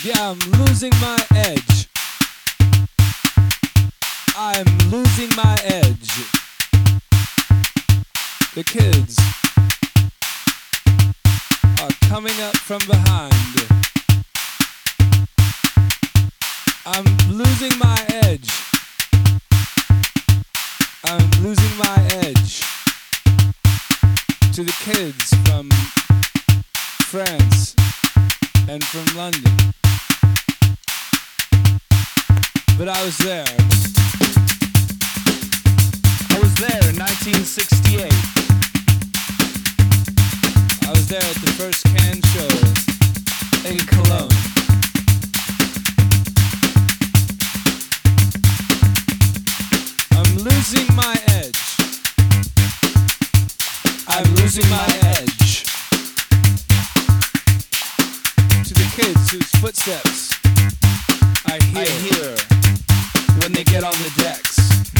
Yeah, I'm losing my edge. I'm losing my edge. The kids are coming up from behind. I'm losing my edge. I'm losing my edge to the kids from France and from London. But I was there. I was there in 1968. I was there at the first Cannes show in Cologne. I'm losing my edge. I'm losing my edge to the kids whose footsteps I hear when they get on the decks.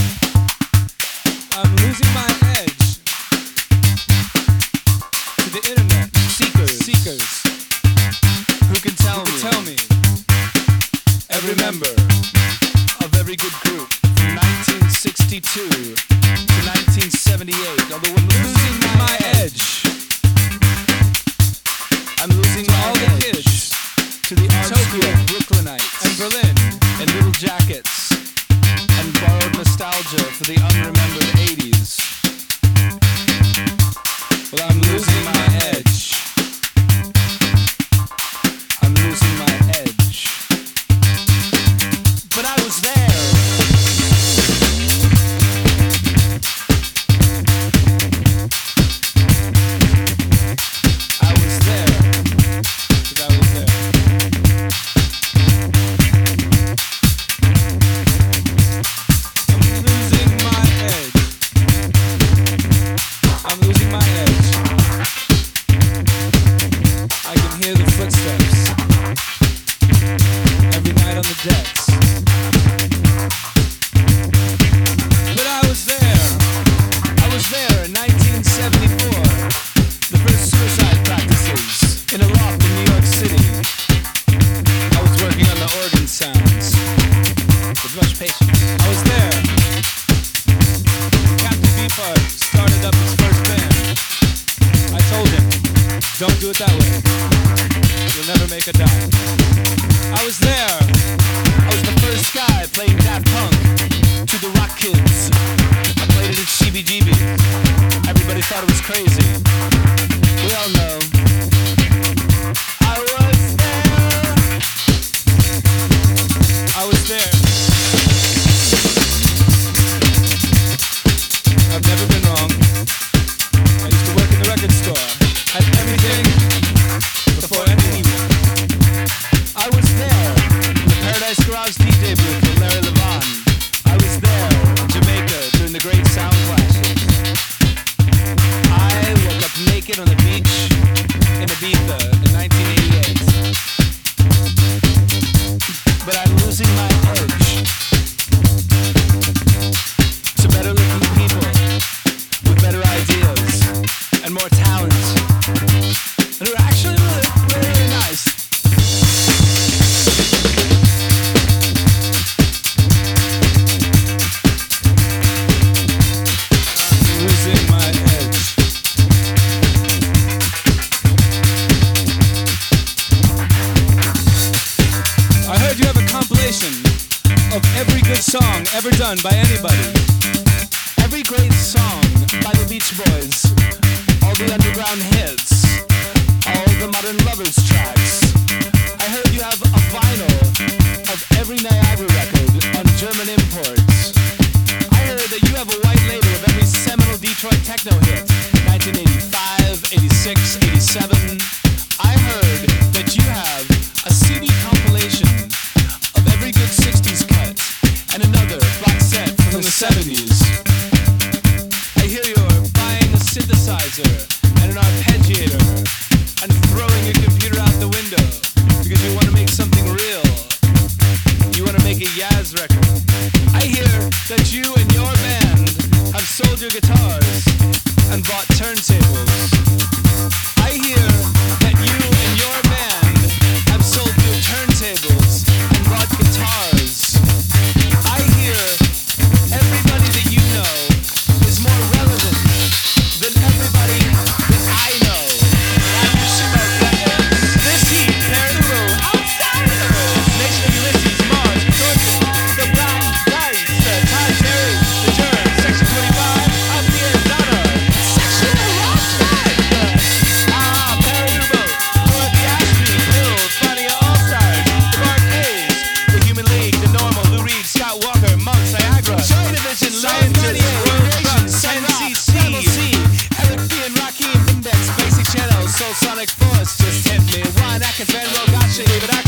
I'm losing my edge to the internet seekers who can tell me every member of every good group from 1962 to 1978. Although I'm losing my edge, I'm losing all the kids to the Tokyo, Brooklynites, and Berlin, and Little Jackets, and borrowed nostalgia for the unremembered 80s. Well, I'm losing my edge. I'm losing my edge. But I was there. I was there. 'Cause I was there. I'm losing my edge. I'm losing my edge. I can hear the footsteps every night on the decks. But I was there. I was there in 1974. The first suicide practices in a loft in New York City. I was working on the organ sounds with much patience. I was there. Captain Beefheart started up his first band. I told him, don't do it that way. You'll never make a dime. I was there. I was the first guy playing Daft Punk to the Rock Kids. I played it at CBGB. Everybody thought it was crazy. We all know. I was there. I was there. I've never been wrong. I used to work in the record store. Had everything before anyone. I was there in the Paradise Garage DJ booth with Larry Levan. I was there in Jamaica during the great sound clashes. I woke up naked on the beach in Ibiza in 1988. But I'm losing my edge to better looking people with better ideas and more talent, and who are actually really nice. Losing my edge. I heard you have a compilation of every good song ever done by anybody. Every great song by the Beach Boys, all the underground hits, all the Modern Lovers tracks. I heard you have a vinyl of every Niagara record on German imports. I heard that you have a white label of every seminal Detroit techno hit, 1985, 86, 87. I heard that you have a CD compilation of every good 60s cut and another box set from the 70s. I hear you're buying a synthesizer and an arpeggiator and throwing your computer out the window because you want to make something real. You want to make a Yaz record. I hear that you and your band have sold your guitars and bought turntables. I hear it's Manuel Gotcha here, but